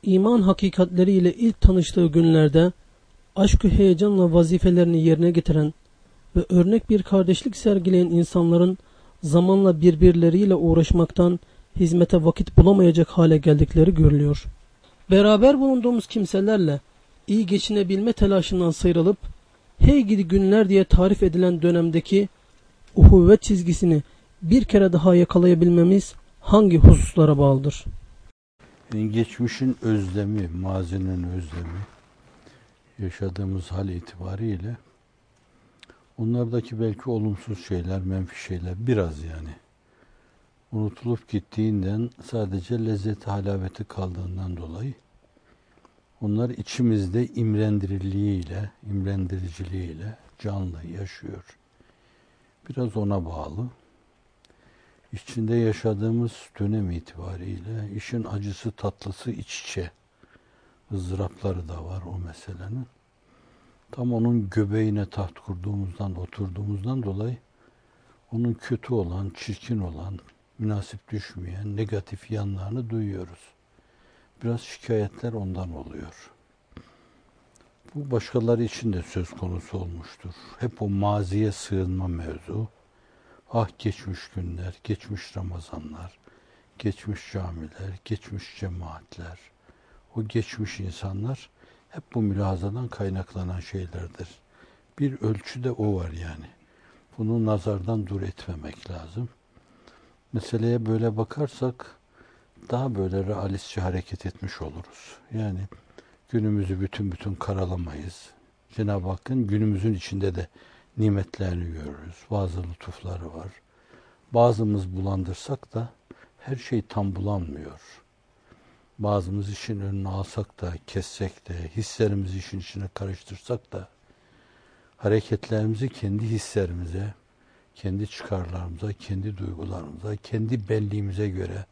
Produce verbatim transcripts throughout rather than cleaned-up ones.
İman hakikatleriyle ilk tanıştığı günlerde aşk-ı heyecanla vazifelerini yerine getiren ve örnek bir kardeşlik sergileyen insanların zamanla birbirleriyle uğraşmaktan hizmete vakit bulamayacak hale geldikleri görülüyor. Beraber bulunduğumuz kimselerle iyi geçinebilme telaşından sıyrılıp hey gidi günler diye tarif edilen dönemdeki uhuvvet çizgisini bir kere daha yakalayabilmemiz hangi hususlara bağlıdır? Geçmişin özlemi, mazinin özlemi, yaşadığımız hal itibariyle onlardaki belki olumsuz şeyler, menfi şeyler biraz yani unutulup gittiğinden, sadece lezzeti, halaveti kaldığından dolayı onlar içimizde imrendiriliğiyle, imrendiriciliğiyle canlı yaşıyor. Biraz ona bağlı. İçinde yaşadığımız dönem itibariyle işin acısı tatlısı iç içe. ızdırapları da var o meselenin. Tam onun göbeğine taht kurduğumuzdan, oturduğumuzdan dolayı onun kötü olan, çirkin olan, münasip düşmeyen, negatif yanlarını duyuyoruz. Biraz şikayetler ondan oluyor. Bu başkaları için de söz konusu olmuştur. Hep o maziye sığınma mevzu. Ah geçmiş günler, geçmiş Ramazanlar, geçmiş camiler, geçmiş cemaatler, o geçmiş insanlar hep bu mülahazadan kaynaklanan şeylerdir. Bir ölçüde o var yani. Bunu nazardan dur etmemek lazım. Meseleye böyle bakarsak daha böyle realistçe hareket etmiş oluruz. Yani günümüzü bütün bütün karalamayız. Cenab-ı Hakk'ın günümüzün içinde de nimetlerini görürüz. Bazı lütufları var. Bazımız bulandırsak da her şey tam bulanmıyor. Bazımız işin önüne alsak da, kessek de, hislerimizi işin içine karıştırsak da, hareketlerimizi kendi hislerimize, kendi çıkarlarımıza, kendi duygularımıza, kendi benliğimize göre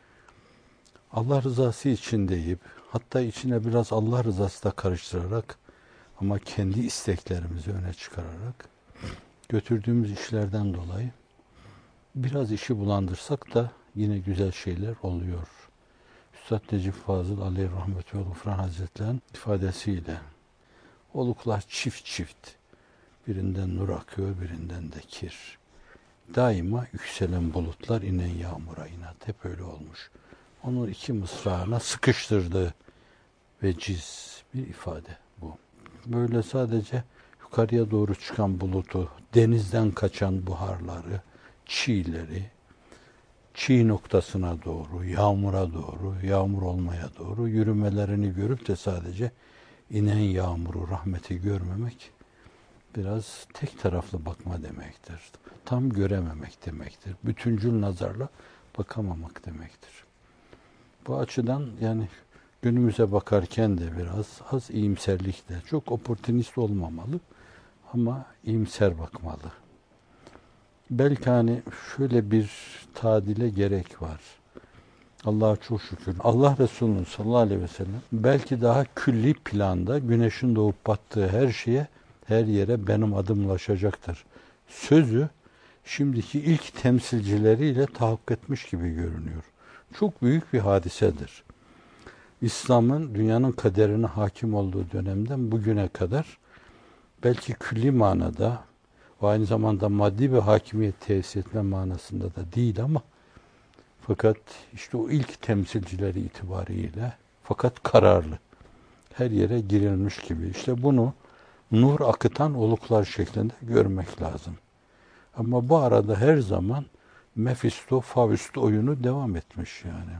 Allah rızası için deyip, hatta içine biraz Allah rızası da karıştırarak ama kendi isteklerimizi öne çıkararak götürdüğümüz işlerden dolayı biraz işi bulandırsak da yine güzel şeyler oluyor. Üstad Necip Fazıl Aleyh Rahmet ve Gufran Hazretleri'nin ifadesiyle oluklar çift çift, birinden nur akıyor, birinden de kir. Daima yükselen bulutlar inen yağmura inat. Hep öyle olmuş. Onun iki mısrağına sıkıştırdığı veciz bir ifade bu. Böyle sadece yukarıya doğru çıkan bulutu, denizden kaçan buharları, çiğleri, çiğ noktasına doğru, yağmura doğru, yağmur olmaya doğru yürümelerini görüp de sadece inen yağmuru, rahmeti görmemek biraz tek taraflı bakma demektir. Tam görememek demektir. Bütüncül nazarla bakamamak demektir. Bu açıdan yani günümüze bakarken de biraz az iyimserlikle, çok oportunist olmamalı ama iyimser bakmalı. Belki hani şöyle bir tadile gerek var. Allah'a çok şükür. Allah Resulü'nün sallallahu aleyhi ve sellem belki daha külli planda güneşin doğup battığı her şeye, her yere benim adım ulaşacaktır sözü şimdiki ilk temsilcileriyle tahakkuk etmiş gibi görünüyor. Çok büyük bir hadisedir. İslam'ın dünyanın kaderine hakim olduğu dönemden bugüne kadar belki külli manada ve aynı zamanda maddi bir hakimiyet tesis etme manasında da değil ama fakat işte o ilk temsilcileri itibariyle fakat kararlı her yere girilmiş gibi. İşte bunu nur akıtan oluklar şeklinde görmek lazım. Ama bu arada her zaman Mefisto, Faust oyunu devam etmiş yani.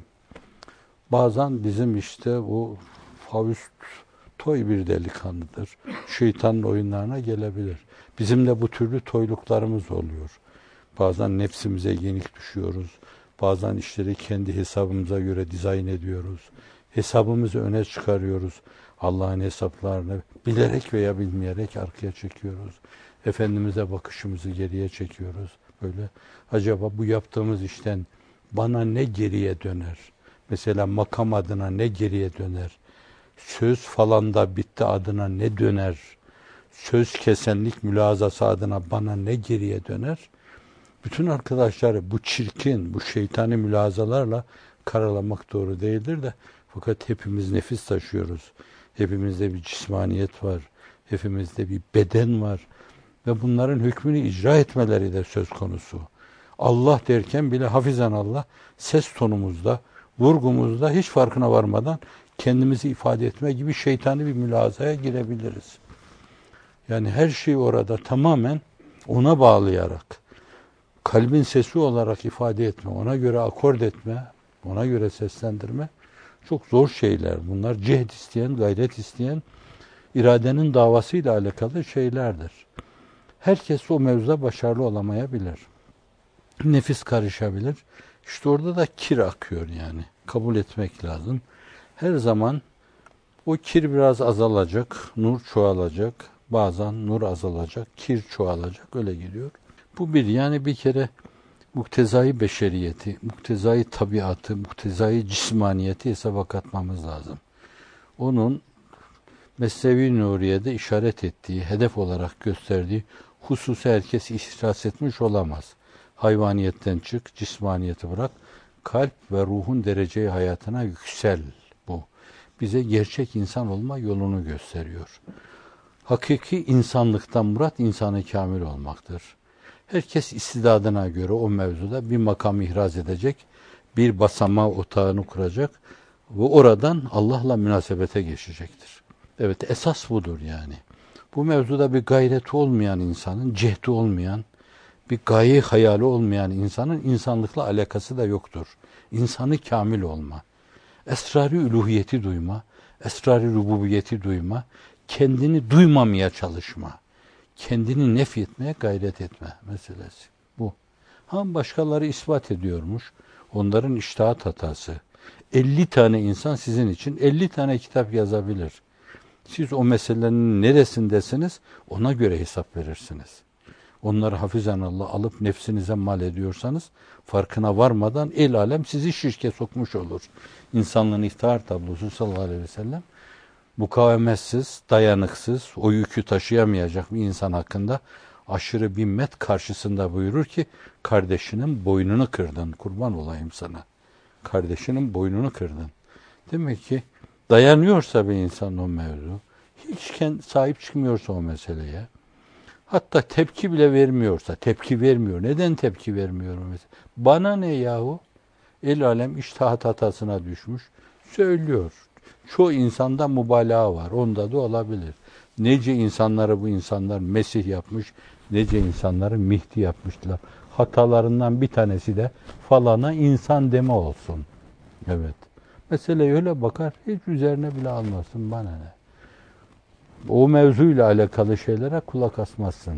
Bazen bizim işte bu Faust toy bir delikanlıdır. Şeytanın oyunlarına gelebilir. Bizim de bu türlü toyluklarımız oluyor. Bazen nefsimize yenik düşüyoruz. Bazen işleri kendi hesabımıza göre dizayn ediyoruz. Hesabımızı öne çıkarıyoruz. Allah'ın hesaplarını bilerek veya bilmeyerek arkaya çekiyoruz. Efendimiz'e bakışımızı geriye çekiyoruz. Böyle acaba bu yaptığımız işten bana ne geriye döner? Mesela makam adına ne geriye döner? Söz falan da bitti adına ne döner? Söz kesenlik mülazası adına bana ne geriye döner? Bütün arkadaşları bu çirkin, bu şeytani mülazalarla karalamak doğru değildir de Fakat hepimiz nefis taşıyoruz. Hepimizde bir cismaniyet var. Hepimizde bir beden var. Ve bunların hükmünü icra etmeleri de söz konusu. Allah derken bile hafizan Allah ses tonumuzda, vurgumuzda hiç farkına varmadan kendimizi ifade etme gibi şeytani bir mülazaya girebiliriz. Yani her şeyi orada tamamen ona bağlayarak, kalbin sesi olarak ifade etme, ona göre akord etme, ona göre seslendirme çok zor şeyler. Bunlar cehd isteyen, gayret isteyen, iradenin davasıyla alakalı şeylerdir. Herkes o mevzuda başarılı olamayabilir. Nefis karışabilir. İşte orada da kir akıyor yani. Kabul etmek lazım. Her zaman o kir biraz azalacak, nur çoğalacak. Bazen nur azalacak, kir çoğalacak. Öyle gidiyor. Bu bir, yani bir kere muktezai beşeriyeti, muktezai tabiatı, muktezai cismaniyeti hesaba katmamız lazım. Onun Mesnevi Nuriye'de işaret ettiği, hedef olarak gösterdiği hususu herkes ihsas etmiş olamaz. Hayvaniyetten çık, cismaniyeti bırak, kalp ve ruhun dereceyi hayatına yüksel bu. Bize gerçek insan olma yolunu gösteriyor. Hakiki insanlıktan murat insanı kamil olmaktır. Herkes istidadına göre o mevzuda bir makam ihraz edecek, bir basamağı otağını kuracak ve oradan Allah'la münasebete geçecektir. Evet, esas budur yani. Bu mevzuda bir gayreti olmayan insanın, cehdi olmayan, bir gaye hayali olmayan insanın insanlıkla alakası da yoktur. İnsanı kamil olma, esrar-ı üluhiyeti duyma, esrar-ı rububiyeti duyma, kendini duymamaya çalışma, kendini nefyetmeye gayret etme meselesi bu. Ha, başkaları ispat ediyormuş, onların içtihat hatası. elli tane insan sizin için elli tane kitap yazabilir. Siz o meselenin neresindesiniz, ona göre hesap verirsiniz. Onları hafizanallah alıp nefsinize mal ediyorsanız, farkına varmadan el alem sizi şirke sokmuş olur. İnsanlığın ihtihar tablosu sallallahu aleyhi ve sellem, mukavemetsiz, dayanıksız, o yükü taşıyamayacak bir insan hakkında aşırı bir met karşısında buyurur ki, kardeşinin boynunu kırdın, kurban olayım sana. Kardeşinin boynunu kırdın. Demek ki dayanıyorsa bir insan o mevzu, hiç kendi sahip çıkmıyorsa o meseleye, hatta tepki bile vermiyorsa, tepki vermiyor. Neden tepki vermiyor mesela? Bana ne yahu? El alem içtihat hatasına düşmüş. Söylüyor. Çoğu insanda mübalağa var. Onda da olabilir. Nece insanları bu insanlar Mesih yapmış, nece insanları Mihdi yapmışlar. Hatalarından bir tanesi de falana insan deme olsun. Evet. Mesele öyle bakar, hiç üzerine bile almasın, bana ne. O mevzuyla alakalı şeylere kulak asmazsın.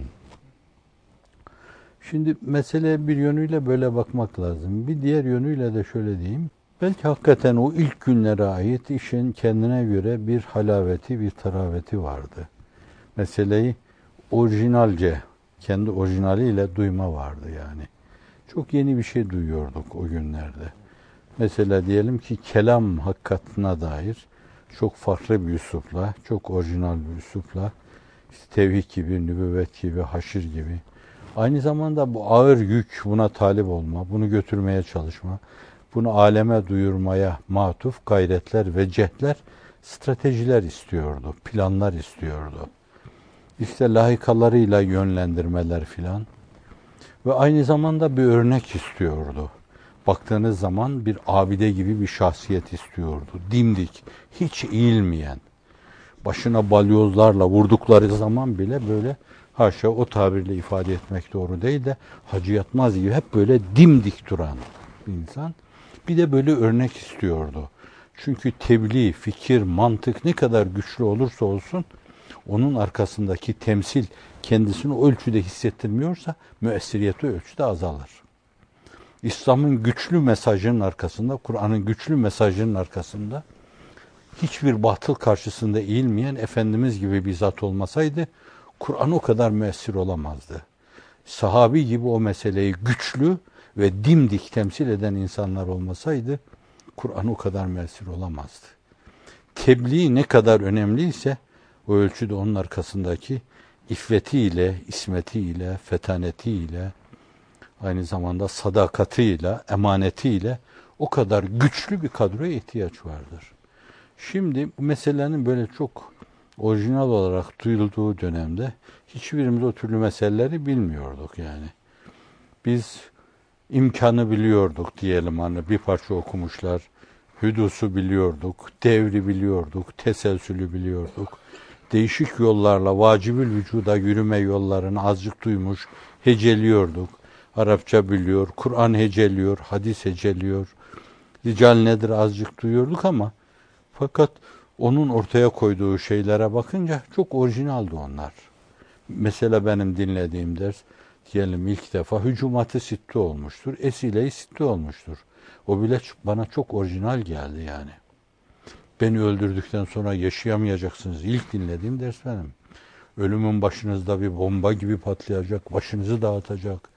Şimdi meseleye bir yönüyle böyle bakmak lazım. Bir diğer yönüyle de şöyle diyeyim. Belki hakikaten o ilk günlere ait işin kendine göre bir halaveti, bir taraveti vardı. Meseleyi orijinalce, kendi orijinaliyle duyma vardı yani. Çok yeni bir şey duyuyorduk o günlerde. Mesela diyelim ki kelam hakikatine dair çok farklı bir üslupla, çok orijinal bir üslupla, işte tevhid gibi, nübüvvet gibi, haşir gibi. Aynı zamanda bu ağır yük, buna talip olma, bunu götürmeye çalışma, bunu aleme duyurmaya matuf gayretler ve cehdler, stratejiler istiyordu, planlar istiyordu. İşte lahikalarıyla yönlendirmeler filan. Ve aynı zamanda bir örnek istiyordu. Baktığınız zaman bir abide gibi bir şahsiyet istiyordu. Dimdik, hiç eğilmeyen. Başına balyozlarla vurdukları zaman bile böyle, haşa o tabirle ifade etmek doğru değil de, Hacı Yatmaz gibi hep böyle dimdik duran bir insan. Bir de böyle örnek istiyordu. Çünkü tebliğ, fikir, mantık ne kadar güçlü olursa olsun, onun arkasındaki temsil kendisini o ölçüde hissettirmiyorsa, müessiriyeti ölçüde azalır. İslam'ın güçlü mesajının arkasında, Kur'an'ın güçlü mesajının arkasında hiçbir batıl karşısında eğilmeyen Efendimiz gibi bir zat olmasaydı, Kur'an o kadar müessir olamazdı. Sahabi gibi o meseleyi güçlü ve dimdik temsil eden insanlar olmasaydı, Kur'an o kadar müessir olamazdı. Tebliğ ne kadar önemliyse, o ölçüde onun arkasındaki iffetiyle, ismetiyle, fetanetiyle, aynı zamanda sadakatiyle, emanetiyle o kadar güçlü bir kadroya ihtiyaç vardır. Şimdi bu meselenin böyle çok orijinal olarak duyulduğu dönemde hiçbirimiz o türlü meseleleri bilmiyorduk yani. Biz imkanı biliyorduk diyelim, hani bir parça okumuşlar. Hüdusu biliyorduk, devri biliyorduk, teselsülü biliyorduk. Değişik yollarla vacibül vücuda yürüme yollarını azıcık duymuş, heceliyorduk. Arapça biliyor, Kur'an heceliyor, hadis heceliyor. Rical nedir azıcık duyuyorduk ama fakat onun ortaya koyduğu şeylere bakınca çok orijinaldi onlar. Mesela benim dinlediğim ders diyelim ilk defa Hücumat-ı Sitte olmuştur, Esile-i Sitte olmuştur. O bile bana çok orijinal geldi yani. Beni öldürdükten sonra yaşayamayacaksınız. İlk dinlediğim ders benim. Ölümün başınızda bir bomba gibi patlayacak, başınızı dağıtacak.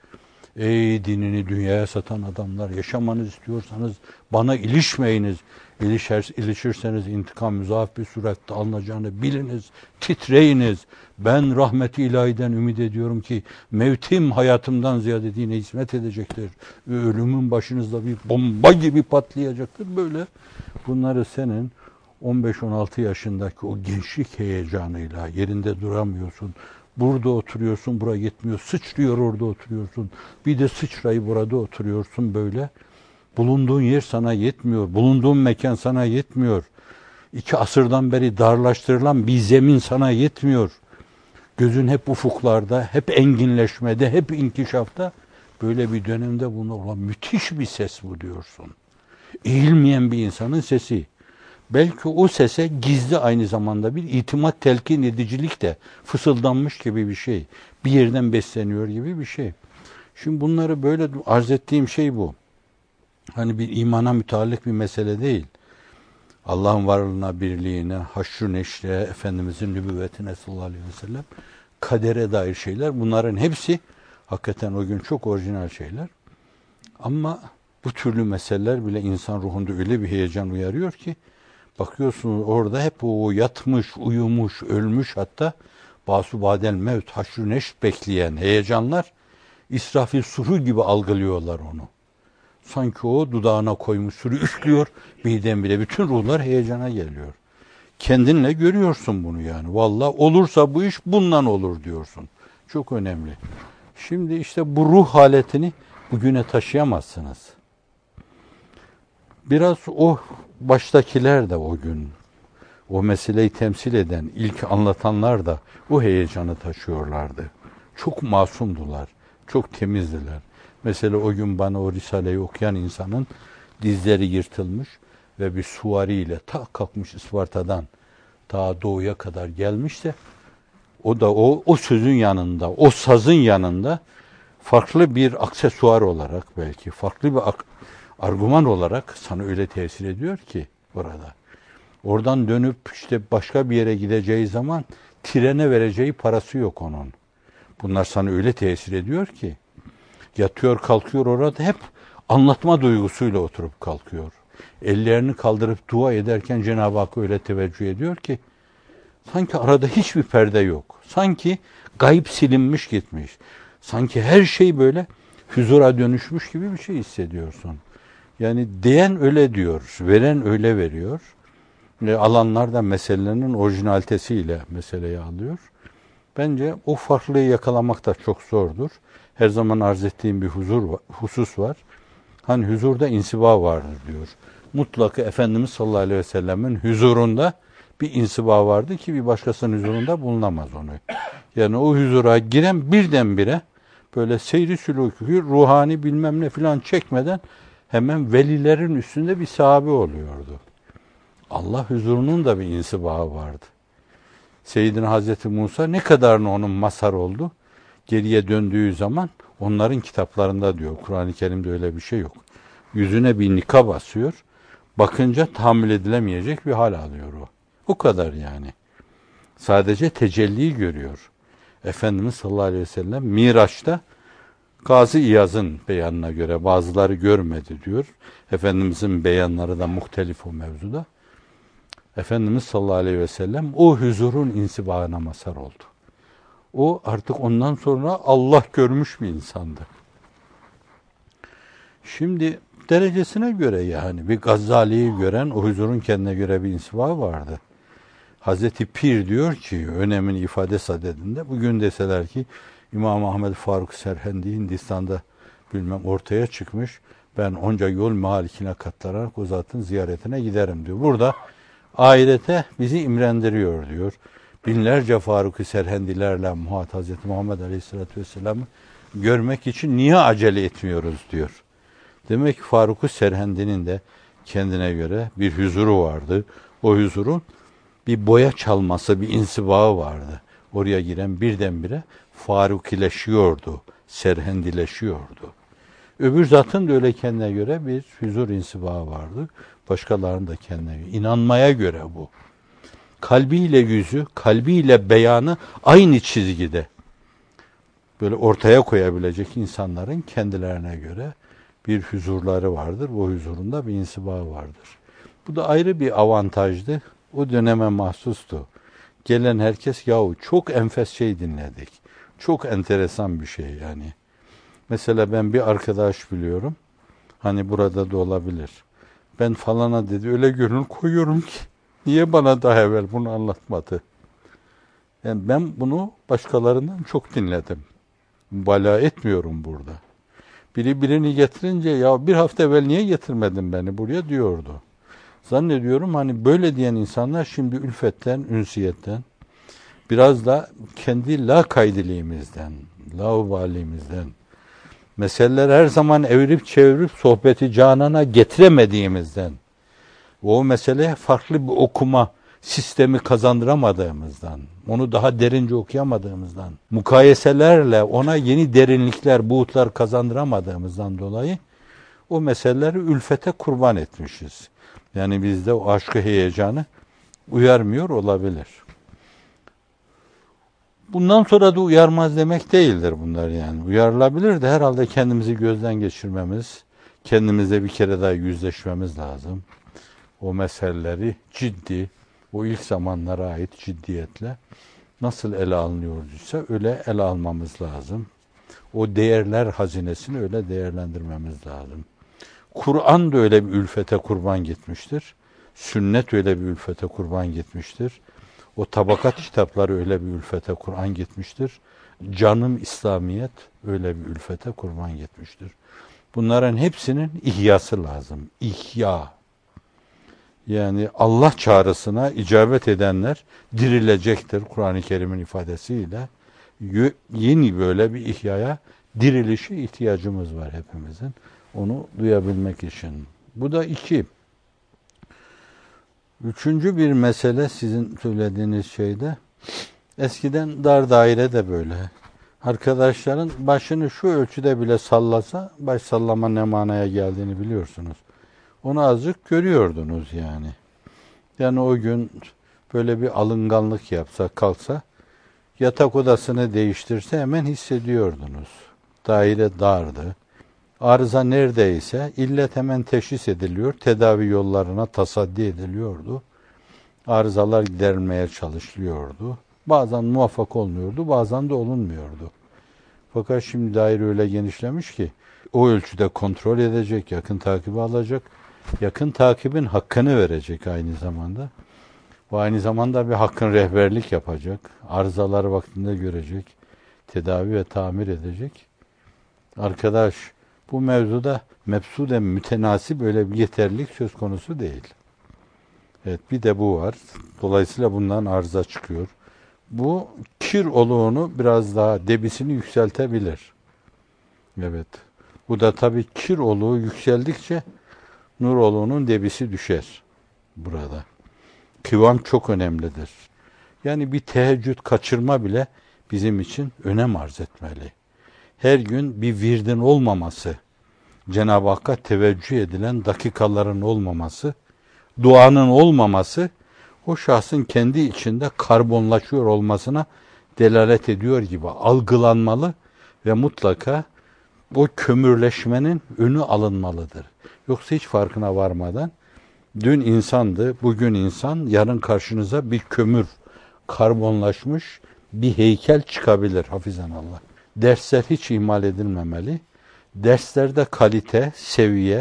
Ey dinini dünyaya satan adamlar, yaşamanız istiyorsanız bana ilişmeyiniz. İlişer, ilişirseniz intikam müzaaf bir surette alınacağını biliniz, titreyiniz. Ben rahmeti ilahiden ümit ediyorum ki mevtim hayatımdan ziyade dine hizmet edecektir. Ölümün başınızda bir bomba gibi patlayacaktır. Böyle bunları senin on beş on altı yaşındaki o gençlik heyecanıyla yerinde duramıyorsun. Burada oturuyorsun, buraya gitmiyor. Sıçrıyor, orada oturuyorsun. Bir de sıçrayı burada oturuyorsun böyle. Bulunduğun yer sana yetmiyor. Bulunduğun mekan sana yetmiyor. İki asırdan beri darlaştırılan bir zemin sana yetmiyor. Gözün hep ufuklarda, hep enginleşmede, hep inkişafta. Böyle bir dönemde bunu olan müthiş bir ses bu diyorsun. Eğilmeyen bir insanın sesi. Belki o sese gizli aynı zamanda bir itimat telkin edicilik de fısıldanmış gibi bir şey. Bir yerden besleniyor gibi bir şey. Şimdi bunları böyle arz ettiğim şey bu. Hani bir imana müteallik bir mesele değil. Allah'ın varlığına, birliğine, haşr-ı neşre, Efendimizin nübüvvetine sallallahu aleyhi ve sellem, kadere dair şeyler. Bunların hepsi hakikaten o gün çok orijinal şeyler. Ama bu türlü meseleler bile insan ruhunda öyle bir heyecan uyarıyor ki, bakıyorsunuz orada hep o yatmış, uyumuş, ölmüş, hatta basu badel mevt, haşr-ı neşr bekleyen heyecanlar İsrafil suru gibi algılıyorlar onu. Sanki o dudağına koymuş suru üflüyor, birdenbire bütün ruhlar heyecana geliyor. Kendinle görüyorsun bunu yani. Vallahi olursa bu iş bundan olur diyorsun. Çok önemli. Şimdi işte bu ruh haletini bugüne taşıyamazsınız. Biraz o baştakiler de o gün, o meseleyi temsil eden, ilk anlatanlar da o heyecanı taşıyorlardı. Çok masumdular, çok temizdiler. Mesela o gün bana o Risale'yi okuyan insanın dizleri yırtılmış ve bir suvariyle ta kalkmış Isparta'dan ta doğuya kadar gelmişse, o da o, o sözün yanında, o sazın yanında farklı bir aksesuar olarak, belki farklı bir ak- argüman olarak sana öyle tesir ediyor ki orada. Oradan dönüp işte başka bir yere gideceği zaman trene vereceği parası yok onun. Bunlar sana öyle tesir ediyor ki yatıyor kalkıyor orada hep anlatma duygusuyla oturup kalkıyor. Ellerini kaldırıp dua ederken Cenab-ı Hakk'a öyle teveccüh ediyor ki sanki arada hiçbir perde yok. Sanki gayb silinmiş gitmiş. Sanki her şey böyle huzura dönüşmüş gibi bir şey hissediyorsun. Yani diyen öyle diyor, veren öyle veriyor. E, alanlar da meselenin orijinalitesiyle meseleyi alıyor. Bence o farklılığı yakalamak da çok zordur. Her zaman arz ettiğim bir huzur husus var. Hani huzurda insiba vardır diyor. Mutlaka Efendimiz sallallahu aleyhi ve sellemin huzurunda bir insiba vardı ki bir başkasının huzurunda bulunamaz onu. Yani o huzura giren birdenbire böyle seyri sülûkü, ruhani bilmem ne filan çekmeden hemen velilerin üstünde bir sahabe oluyordu. Allah huzurunun da bir insibağı vardı. Seyyidina Hazreti Musa ne kadarını onun mazhar oldu? Geriye döndüğü zaman onların kitaplarında diyor, Kur'an-ı Kerim'de öyle bir şey yok. Yüzüne bir nikab basıyor, bakınca tahammül edilemeyecek bir hal alıyor o. O kadar yani. Sadece tecelliyi görüyor. Efendimiz sallallahu aleyhi ve sellem Miraç'ta Gazi İyaz'ın beyanına göre bazıları görmedi diyor. Efendimizin beyanları da muhtelif o mevzuda. Efendimiz sallallahu aleyhi ve sellem o huzurun insibağına mazhar oldu. O artık ondan sonra Allah görmüş bir insandı. Şimdi derecesine göre yani. Bir Gazali'yi gören o huzurun kendine göre bir insiba vardı. Hazreti Pir diyor ki önemini ifade sadedinde bugün deseler ki İmam Ahmed Faruk Serhendi Hindistan'da bilmem ortaya çıkmış. Ben onca yol malikine katlanarak o zatın ziyaretine giderim diyor. Burada ahirete bizi imrendiriyor diyor. Binlerce Faruk-ı Serhendilerle muhat Hazreti Muhammed Aleyhisselatü Vesselam'ı görmek için niye acele etmiyoruz diyor. Demek ki Faruk-ı Serhendi'nin de kendine göre bir huzuru vardı. O huzurun bir boya çalması, bir insibağı vardı. Oraya giren birdenbire farukileşiyordu, serhendileşiyordu. Öbür zatın da öyle kendine göre bir huzur insibağı vardı. Başkalarının da kendine göre. İnanmaya göre bu. Kalbiyle yüzü, kalbiyle beyanı aynı çizgide. Böyle ortaya koyabilecek insanların kendilerine göre bir huzurları vardır. Bu huzurunda bir insibağı vardır. Bu da ayrı bir avantajdı. O döneme mahsustu. Gelen herkes yahu çok enfes şey dinledik. Çok enteresan bir şey yani. Mesela ben bir arkadaş biliyorum. Hani burada da olabilir. Ben falana dedi öyle gönül koyuyorum ki niye bana daha evvel bunu anlatmadı? Yani ben bunu başkalarından çok dinledim. Mübalağa etmiyorum burada. Biri birini getirince ya bir hafta evvel niye getirmedin beni buraya diyordu. Zannediyorum hani böyle diyen insanlar şimdi ülfetten, ünsiyetten, biraz da kendi lakaydiliğimizden, laubaliğimizden, meseleler her zaman evirip çevirip sohbeti canana getiremediğimizden, o meseleye farklı bir okuma sistemi kazandıramadığımızdan, onu daha derince okuyamadığımızdan, mukayeselerle ona yeni derinlikler, buğutlar kazandıramadığımızdan dolayı o meseleleri ülfete kurban etmişiz. Yani bizde o aşkı heyecanı uyarmıyor olabilir. Bundan sonra da uyarmaz demek değildir bunlar yani. Uyarılabilir de herhalde kendimizi gözden geçirmemiz, kendimizle bir kere daha yüzleşmemiz lazım. O meseleleri ciddi, o ilk zamanlara ait ciddiyetle nasıl ele alınıyorduysa öyle ele almamız lazım. O değerler hazinesini öyle değerlendirmemiz lazım. Kur'an da öyle bir ülfete kurban gitmiştir. Sünnet öyle bir ülfete kurban gitmiştir. O tabakat kitapları öyle bir ülfete kurban gitmiştir. Canım İslamiyet öyle bir ülfete kurban gitmiştir. Bunların hepsinin ihyası lazım. İhya. Yani Allah çağrısına icabet edenler dirilecektir Kur'an-ı Kerim'in ifadesiyle. Yeni böyle bir ihyaya, dirilişe ihtiyacımız var hepimizin. Onu duyabilmek için. Bu da iki. Üçüncü bir mesele sizin söylediğiniz şeyde, eskiden dar daire de böyle. Arkadaşların başını şu ölçüde bile sallasa, baş sallama ne manaya geldiğini biliyorsunuz. Onu azıcık görüyordunuz yani. Yani o gün böyle bir alınganlık yapsa, kalksa, yatak odasını değiştirse hemen hissediyordunuz. Daire dardı. Arıza neredeyse illet hemen teşhis ediliyor, tedavi yollarına tasaddi ediliyordu. Arızalar giderilmeye çalışılıyordu. Bazen muvaffak olmuyordu, bazen de olunmuyordu. Fakat şimdi daire öyle genişlemiş ki o ölçüde kontrol edecek, yakın takibi alacak, yakın takibin hakkını verecek aynı zamanda. Ve aynı zamanda bir hakkın rehberlik yapacak, arızaları vaktinde görecek, tedavi ve tamir edecek. Arkadaş, bu mevzuda mebsuden mütenasip böyle bir yeterlilik söz konusu değil. Evet, bir de bu var. Dolayısıyla bundan arıza çıkıyor. Bu kir oluğunu biraz daha debisini yükseltebilir. Evet. Bu da tabii kir oluğu yükseldikçe nur oluğunun debisi düşer burada. Kıvam çok önemlidir. Yani bir teheccüd kaçırma bile bizim için önem arz etmeli. Her gün bir virdin olmaması, Cenab-ı Hakk'a teveccüh edilen dakikaların olmaması, duanın olmaması, o şahsın kendi içinde karbonlaşıyor olmasına delalet ediyor gibi algılanmalı ve mutlaka o kömürleşmenin önü alınmalıdır. Yoksa hiç farkına varmadan, dün insandı, bugün insan, yarın karşınıza bir kömür, karbonlaşmış bir heykel çıkabilir hafizanallah. Dersler hiç ihmal edilmemeli. Derslerde kalite, seviye,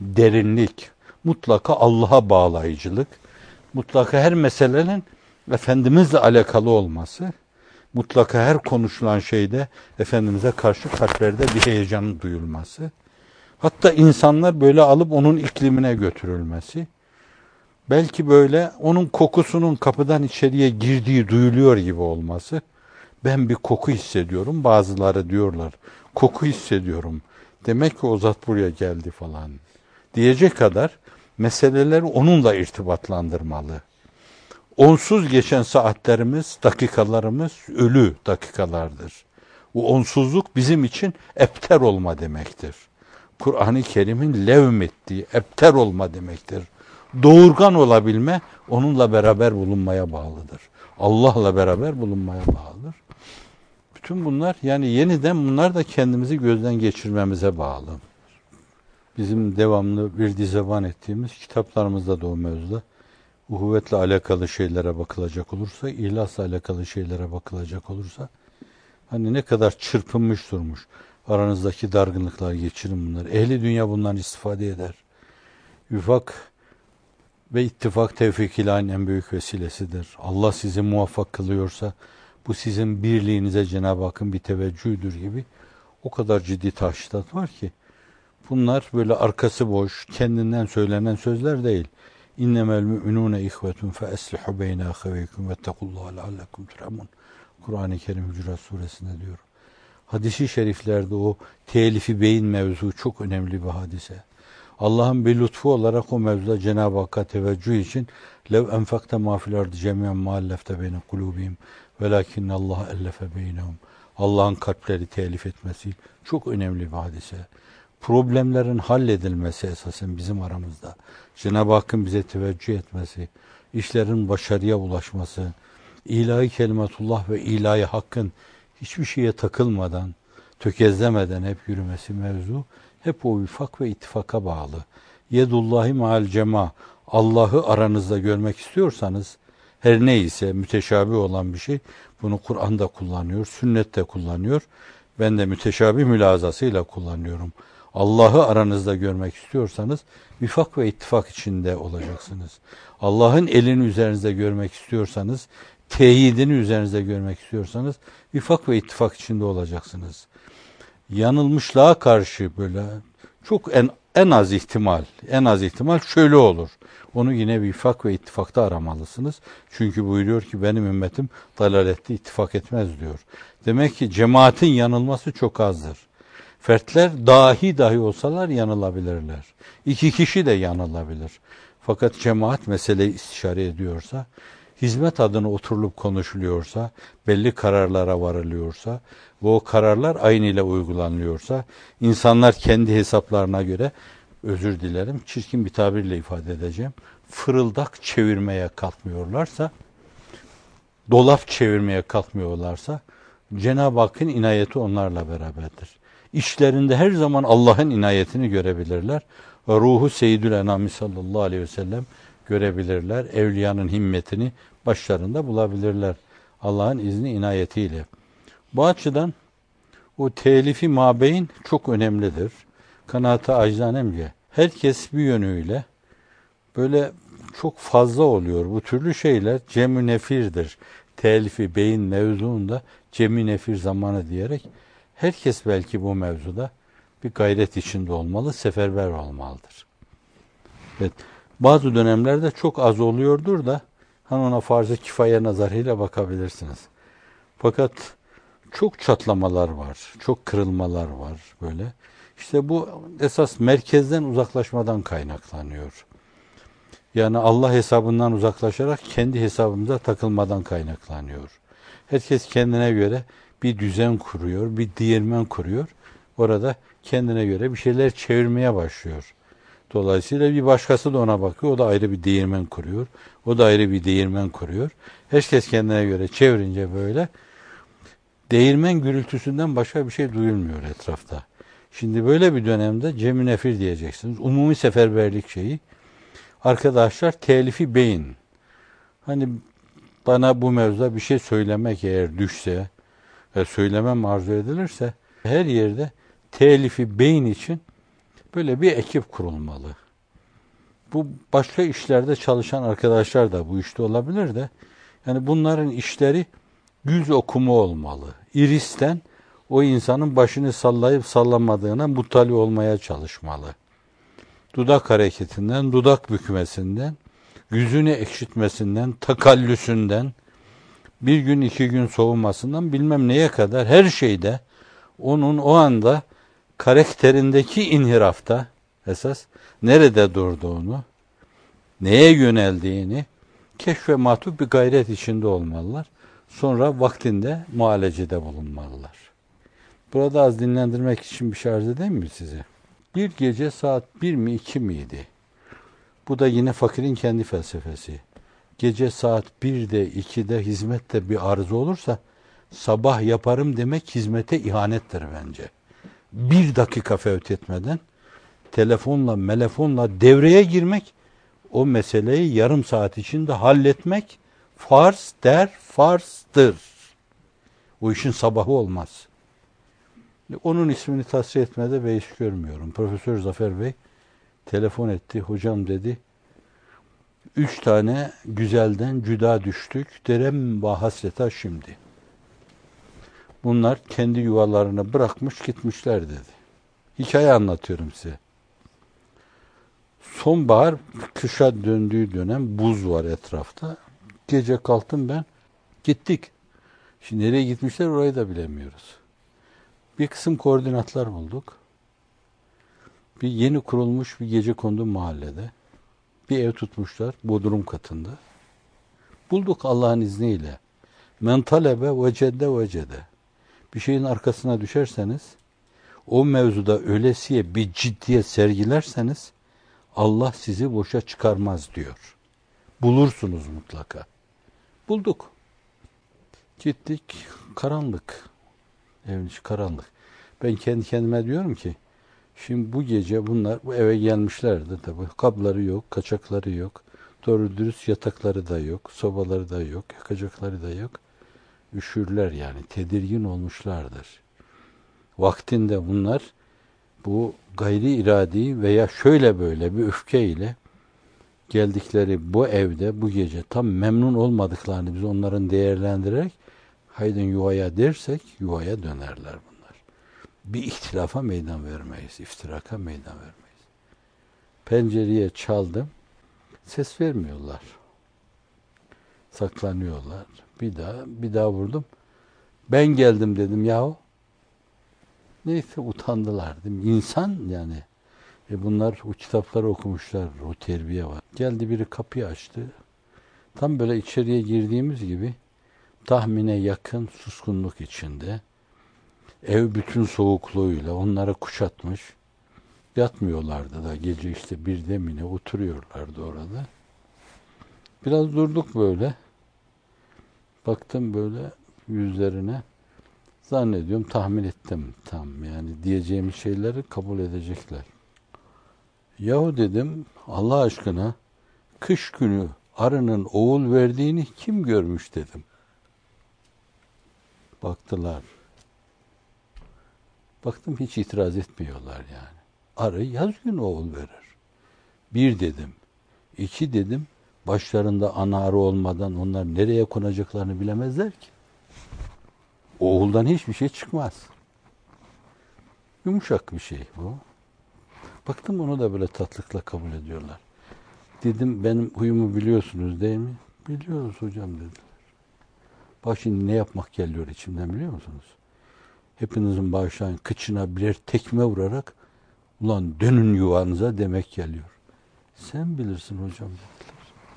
derinlik, mutlaka Allah'a bağlayıcılık, mutlaka her meselenin Efendimizle alakalı olması, mutlaka her konuşulan şeyde Efendimiz'e karşı kalplerde bir heyecanın duyulması, hatta insanlar böyle alıp onun iklimine götürülmesi, belki böyle onun kokusunun kapıdan içeriye girdiği duyuluyor gibi olması, ben bir koku hissediyorum, bazıları diyorlar, koku hissediyorum, demek ki o zat buraya geldi falan diyecek kadar meseleleri onunla irtibatlandırmalı. Onsuz geçen saatlerimiz, dakikalarımız ölü dakikalardır. Bu onsuzluk bizim için ebter olma demektir. Kur'an-ı Kerim'in levmettiği ebter olma demektir. Doğurgan olabilme onunla beraber bulunmaya bağlıdır. Allah'la beraber bulunmaya bağlıdır. Bütün bunlar yani yeniden bunlar da kendimizi gözden geçirmemize bağlı. Bizim devamlı bir dizevan ettiğimiz kitaplarımızda da o mevzuda uhuvvetle alakalı şeylere bakılacak olursa, ihlasla alakalı şeylere bakılacak olursa, hani ne kadar çırpınmış durmuş, aranızdaki dargınlıklar geçirin bunları. Ehli dünya bundan istifade eder. Vifak ve ittifak tevfik ilahinin en büyük vesilesidir. Allah sizi muvaffak kılıyorsa, bu sizin birliğinize Cenab-ı Hakk'ın bir teveccühüdür gibi o kadar ciddi tahşidat var ki, bunlar böyle arkası boş, kendinden söylenen sözler değil. İnnemel mü'minûne ihvetun fe eslihu beyne aheveykum vettekullâhe leallekum turhamun. Kur'an-ı Kerim Hucurat Suresi'nde diyor. Hadis-i şeriflerde o telifi beyin mevzu çok önemli bir hadise. Allah'ın bir lütfu olarak o mevzuda Cenab-ı Hakk'a teveccüh için lev enfakte mâ fil ardı cemiyen mâllefte beyne kulûbihim velâkinne Allah ellefe beynehum. Allah'ın kalpleri telif etmesi çok önemli bir hadise. Problemlerin halledilmesi esasen bizim aramızda. Cenab-ı Hakk'ın bize teveccüh etmesi, işlerin başarıya ulaşması, ilahi kelimetullah ve ilahi hakkın hiçbir şeye takılmadan, tökezlemeden hep yürümesi mevzu, hep o vifak ve ittifaka bağlı. Yedullahi ma'al cema, Allah'ı aranızda görmek istiyorsanız, her neyse müteşabih olan bir şey, bunu Kur'an'da kullanıyor, sünnette kullanıyor. Ben de müteşabih mülazasıyla kullanıyorum. Allah'ı aranızda görmek istiyorsanız vifak ve ittifak içinde olacaksınız. Allah'ın elini üzerinizde görmek istiyorsanız, teyidini üzerinizde görmek istiyorsanız vifak ve ittifak içinde olacaksınız. Yanılmışlığa karşı böyle çok en, en az ihtimal, en az ihtimal şöyle olur. Onu yine vifak ve ittifakta aramalısınız. Çünkü buyuruyor ki benim ümmetim dalalette ittifak etmez diyor. Demek ki cemaatin yanılması çok azdır. Fertler dahi dahi olsalar yanılabilirler. İki kişi de yanılabilir. Fakat cemaat meseleyi istişare ediyorsa, hizmet adına oturulup konuşuluyorsa, belli kararlara varılıyorsa ve o kararlar aynı ile uygulanıyorsa, insanlar kendi hesaplarına göre, özür dilerim, çirkin bir tabirle ifade edeceğim, fırıldak çevirmeye kalkmıyorlarsa, dolap çevirmeye kalkmıyorlarsa, Cenab-ı Hakk'ın inayeti onlarla beraberdir. İşlerinde her zaman Allah'ın inayetini görebilirler. Ve ruhu Seyyidül Enami sallallahu aleyhi ve sellem görebilirler. Evliyanın himmetini başlarında bulabilirler. Allah'ın izni inayetiyle. Bu açıdan o telifi mabeyn çok önemlidir. Kanaat-ı aczanemce herkes bir yönüyle böyle çok fazla oluyor. Bu türlü şeyler cem-i nefirdir. Telifi beyin mevzuunda cem-i nefir zamanı diyerek herkes belki bu mevzuda bir gayret içinde olmalı, seferber olmalıdır. Evet, bazı dönemlerde çok az oluyordur da hani ona farz-ı kifaye nazarıyla bakabilirsiniz. Fakat çok çatlamalar var, çok kırılmalar var böyle. İşte bu esas merkezden uzaklaşmadan kaynaklanıyor. Yani Allah hesabından uzaklaşarak kendi hesabımıza takılmadan kaynaklanıyor. Herkes kendine göre bir düzen kuruyor, bir değirmen kuruyor. Orada kendine göre bir şeyler çevirmeye başlıyor. Dolayısıyla bir başkası da ona bakıyor, o da ayrı bir değirmen kuruyor. O da ayrı bir değirmen kuruyor. Herkes kendine göre çevirince böyle değirmen gürültüsünden başka bir şey duyulmuyor etrafta. Şimdi böyle bir dönemde cem-i nefir diyeceksiniz. Umumi seferberlik şeyi. Arkadaşlar telifi beyin. Hani bana bu mevzuda bir şey söylemek eğer düşse ve söylemem arzu edilirse her yerde telifi beyin için Böyle bir ekip kurulmalı. Bu başka işlerde çalışan arkadaşlar da bu işte olabilir de, yani bunların işleri yüz okumu olmalı. İris'ten o insanın başını sallayıp sallamadığına muttali olmaya çalışmalı. Dudak hareketinden, dudak bükmesinden, yüzünü ekşitmesinden, takallüsünden, bir gün iki gün soğumasından bilmem neye kadar her şeyde onun o anda karakterindeki inhirafta esas nerede durduğunu, neye yöneldiğini keşfe matuf bir gayret içinde olmalılar. Sonra vaktinde muhalecede bulunmalılar. Burada az dinlendirmek için bir şey arz edeyim mi size? Bir gece saat bir mi iki miydi? Bu da yine fakirin kendi felsefesi. Gece saat birde ikide hizmette bir arıza olursa sabah yaparım demek hizmete ihanettir bence. Bir dakika fevt etmeden telefonla melefonla devreye girmek, o meseleyi yarım saat içinde halletmek farz der farzdır. O işin sabahı olmaz. Onun ismini tasfiye etmede beis görmüyorum. Profesör Zafer Bey telefon etti. Hocam dedi, üç tane güzelden cüda düştük. Derem ve hasreta şimdi. Bunlar kendi yuvalarını bırakmış gitmişler dedi. Hikaye anlatıyorum size. Sonbahar kışa döndüğü dönem buz var etrafta. Gece kalktım ben. Gittik. Şimdi nereye gitmişler orayı da bilemiyoruz. Bir kısım koordinatlar bulduk. Bir yeni kurulmuş bir gecekondu mahallede. Bir ev tutmuşlar bodrum katında. Bulduk Allah'ın izniyle. Men talebe vecede vecede. Bir şeyin arkasına düşerseniz, o mevzuda öylesiye bir ciddiyet sergilerseniz Allah sizi boşa çıkarmaz diyor. Bulursunuz mutlaka. Bulduk. Gittik. Karanlık. Evin içi karanlık. Ben kendi kendime diyorum ki, şimdi bu gece bunlar bu eve gelmişlerdi tabii. Kapları yok, kaçakları yok. Doğru dürüst yatakları da yok, sobaları da yok, yakacakları da yok. Üşürler yani, tedirgin olmuşlardır. Vaktinde bunlar bu gayri iradi veya şöyle böyle bir öfkeyle geldikleri bu evde bu gece tam memnun olmadıklarını biz onların değerlendirerek haydın yuvaya dersek yuvaya dönerler bunlar. Bir ihtilafa meydan vermeyiz, iftiraka meydan vermeyiz. Pencereye çaldım, ses vermiyorlar. Saklanıyorlar. Bir daha, bir daha vurdum. Ben geldim dedim yahu. Neyse utandılar değil mi? İnsan yani. E bunlar o kitapları okumuşlar, o terbiye var. Geldi biri kapıyı açtı. Tam böyle içeriye girdiğimiz gibi tahmine yakın suskunluk içinde. Ev bütün soğukluğuyla onları kuşatmış. Yatmıyorlardı da gece işte bir demine oturuyorlardı orada. Biraz durduk böyle. Baktım böyle yüzlerine. Zannediyorum tahmin ettim tam yani diyeceğim şeyleri kabul edecekler. Yahu dedim Allah aşkına kış günü arının oğul verdiğini kim görmüş dedim. Baktılar. Baktım hiç itiraz etmiyorlar yani. Arı yaz günü oğul verir. Bir dedim. İki dedim. Başlarında ana arı olmadan onlar nereye konacaklarını bilemezler ki. Oğuldan hiçbir şey çıkmaz. Yumuşak bir şey bu. Baktım onu da böyle tatlıkla kabul ediyorlar. Dedim benim huyumu biliyorsunuz değil mi? Biliyoruz hocam dediler. Bak şimdi ne yapmak geliyor içimden biliyor musunuz? Hepinizin bağışlayın kıçına birer tekme vurarak ulan dönün yuvanıza demek geliyor. Sen bilirsin hocam dediler.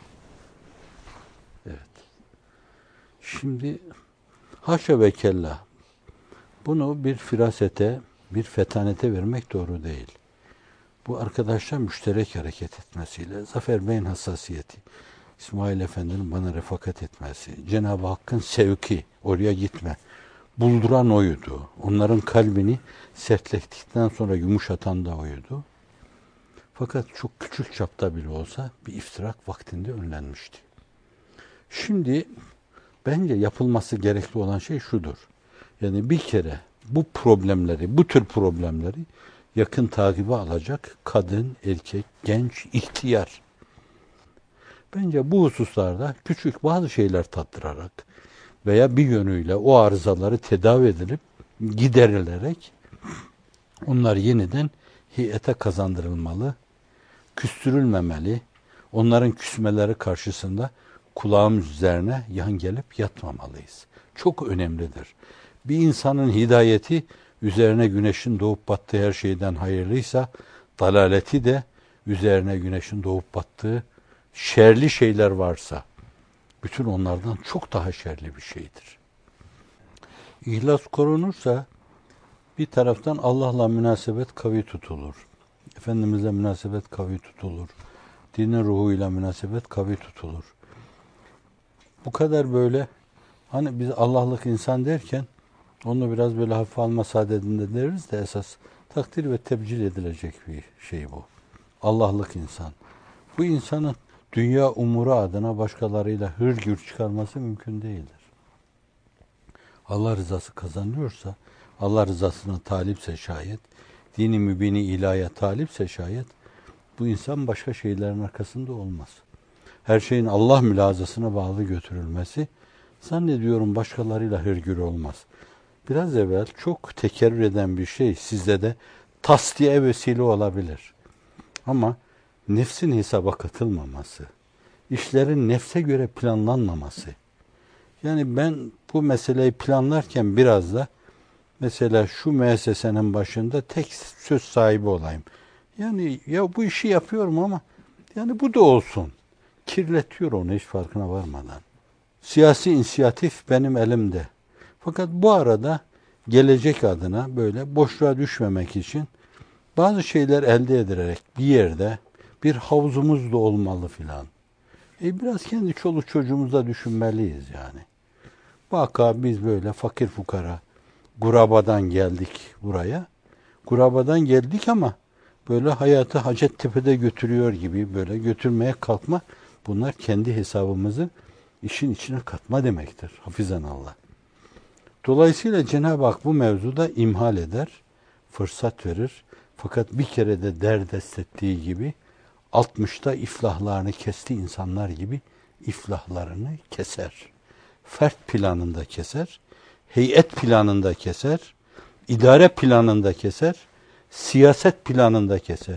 Evet. Şimdi haşa ve kella bunu bir firasete, bir fetanete vermek doğru değil. Bu arkadaşlar müşterek hareket etmesiyle, Zafer Bey'in hassasiyeti, İsmail Efendi'nin bana refakat etmesi, Cenab-ı Hakk'ın sevki, oraya gitme, bulduran oydu. Onların kalbini sertleştikten sonra yumuşatan da oydu. Fakat çok küçük çapta bile olsa bir iftirak vaktinde önlenmişti. Şimdi bence yapılması gerekli olan şey şudur. Yani bir kere bu problemleri, bu tür problemleri yakın takibi alacak kadın, erkek, genç, ihtiyar. Bence bu hususlarda küçük bazı şeyler tattırarak veya bir yönüyle o arızaları tedavi edilip giderilerek onlar yeniden heyete kazandırılmalı, küstürülmemeli, onların küsmeleri karşısında kulağımız üzerine yan gelip yatmamalıyız. Çok önemlidir. Bir insanın hidayeti üzerine güneşin doğup battığı her şeyden hayırlıysa, dalaleti de üzerine güneşin doğup battığı şerli şeyler varsa, bütün onlardan çok daha şerli bir şeydir. İhlas korunursa, bir taraftan Allah'la münasebet kavi tutulur. Efendimizle münasebet kavi tutulur. Dinin ruhuyla münasebet kavi tutulur. Bu kadar böyle, hani biz Allah'lık insan derken, onu biraz böyle hafife alma saadetinde deriz de esas takdir ve tebcil edilecek bir şey bu. Allah'lık insan. Bu insanın dünya umuru adına başkalarıyla hırgür çıkarması mümkün değildir. Allah rızası kazanıyorsa, Allah rızasına talipse şayet, dini mübini ilahiye talipse şayet, bu insan başka şeylerin arkasında olmaz. Her şeyin Allah mülazasına bağlı götürülmesi, zannediyorum başkalarıyla hırgür olmaz. Biraz evvel çok tekerrür eden bir şey sizde de tasdiye vesile olabilir. Ama nefsin hesaba katılmaması, işlerin nefse göre planlanmaması. Yani ben bu meseleyi planlarken biraz da mesela şu müessesenin başında tek söz sahibi olayım. Yani ya bu işi yapıyorum ama yani bu da olsun. Kirletiyor onu hiç farkına varmadan. Siyasi inisiyatif benim elimde. Fakat bu arada gelecek adına böyle boşluğa düşmemek için bazı şeyler elde edilerek bir yerde bir havuzumuz da olmalı filan. E biraz kendi çoluk çocuğumuzda düşünmeliyiz yani. Vaka biz böyle fakir fukara, gurabadan geldik buraya. Gurabadan geldik ama böyle hayatı Hacettepe'de götürüyor gibi böyle götürmeye kalkma. Bunlar kendi hesabımızı işin içine katma demektir. Hafizanallah. Dolayısıyla Cenab-ı Hak bu mevzuda imhal eder, fırsat verir. Fakat bir kere de derdest ettiği gibi altmışta iflahlarını kesti insanlar gibi iflahlarını keser. Fert planında keser, heyet planında keser, idare planında keser, siyaset planında keser.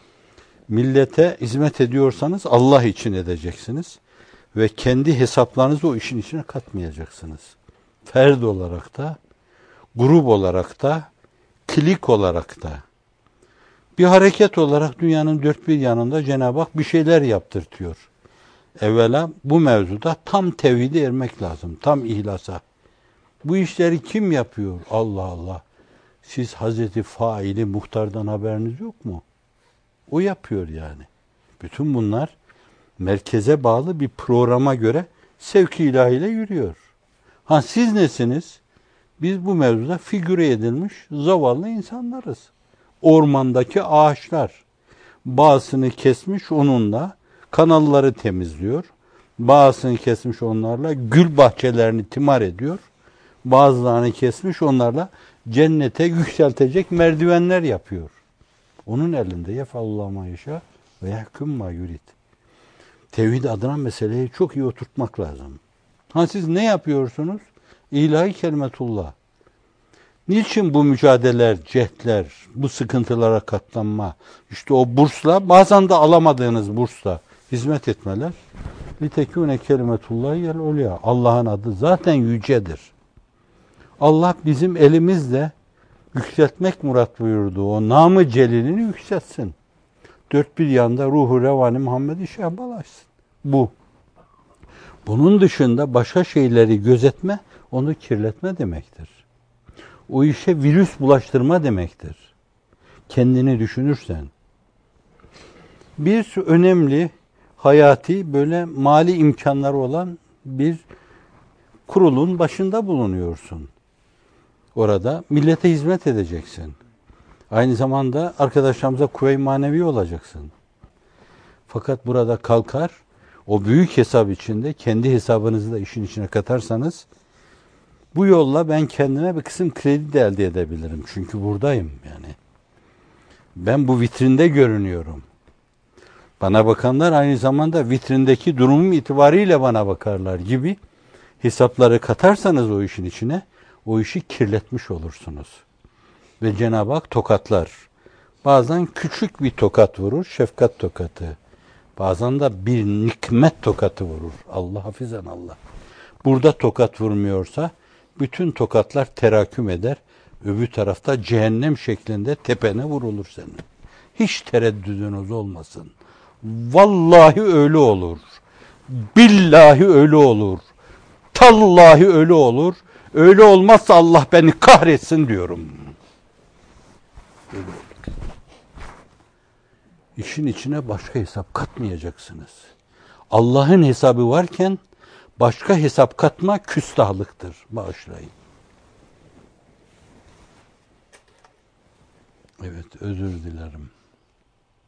Millete hizmet ediyorsanız Allah için edeceksiniz ve kendi hesaplarınızı o işin içine katmayacaksınız. Ferd olarak da, grup olarak da, klik olarak da. Bir hareket olarak dünyanın dört bir yanında Cenab-ı Hak bir şeyler yaptırtıyor. Evvela bu mevzuda tam tevhide ermek lazım, tam ihlasa. Bu işleri kim yapıyor? Allah Allah. Siz Hazreti Faili Muhtar'dan haberiniz yok mu? O yapıyor yani. Bütün bunlar merkeze bağlı bir programa göre sevk-i ilahiyle yürüyor. Ha siz nesiniz? Biz bu mevzuda figüre edilmiş zavallı insanlarız. Ormandaki ağaçlar. Bazısını kesmiş onunla kanalları temizliyor. Bazısını kesmiş onlarla gül bahçelerini timar ediyor. Bazılarını kesmiş onlarla cennete yükseltecek merdivenler yapıyor. Onun elinde yefallahu ma yeşâ ve yahkum ma yurid. Tevhid adına meseleyi çok iyi oturtmak lazım. Ha siz ne yapıyorsunuz? İlahi kelimetullah. Niçin bu mücadeleler, cehdler, bu sıkıntılara katlanma, işte o bursla, bazen de alamadığınız bursla hizmet etmeler? Litekûne kelimetullahi yel ulya. Allah'ın adı zaten yücedir. Allah bizim elimizle yükseltmek murat buyurduğu o namı celilini yükseltsin. Dört bir yanda ruhu revani Muhammed-i şehbalaşsın. Bu. Bunun dışında başka şeyleri gözetme, onu kirletme demektir. O işe virüs bulaştırma demektir. Kendini düşünürsen. Bir önemli hayati böyle mali imkanları olan bir kurulun başında bulunuyorsun. Orada millete hizmet edeceksin. Aynı zamanda arkadaşlarımıza kuvve-i manevi olacaksın. Fakat burada kalkar, o büyük hesap içinde kendi hesabınızı da işin içine katarsanız, bu yolla ben kendime bir kısım kredi de elde edebilirim. Çünkü buradayım yani. Ben bu vitrinde görünüyorum. Bana bakanlar aynı zamanda vitrindeki durumum itibariyle bana bakarlar gibi hesapları katarsanız o işin içine, o işi kirletmiş olursunuz. Ve Cenab-ı Hak tokatlar. Bazen küçük bir tokat vurur, şefkat tokatı. Bazen de bir nikmet tokatı vurur. Allah hafizan Allah. Burada tokat vurmuyorsa bütün tokatlar teraküm eder. Öbür tarafta cehennem şeklinde tepene vurulur senin. Hiç tereddüdünüz olmasın. Vallahi öyle olur. Billahi öyle olur. Tallahi öyle olur. Öyle olmazsa Allah beni kahretsin diyorum. Öyle olur. İşin içine başka hesap katmayacaksınız. Allah'ın hesabı varken başka hesap katma küstahlıktır. Bağışlayın. Evet, özür dilerim.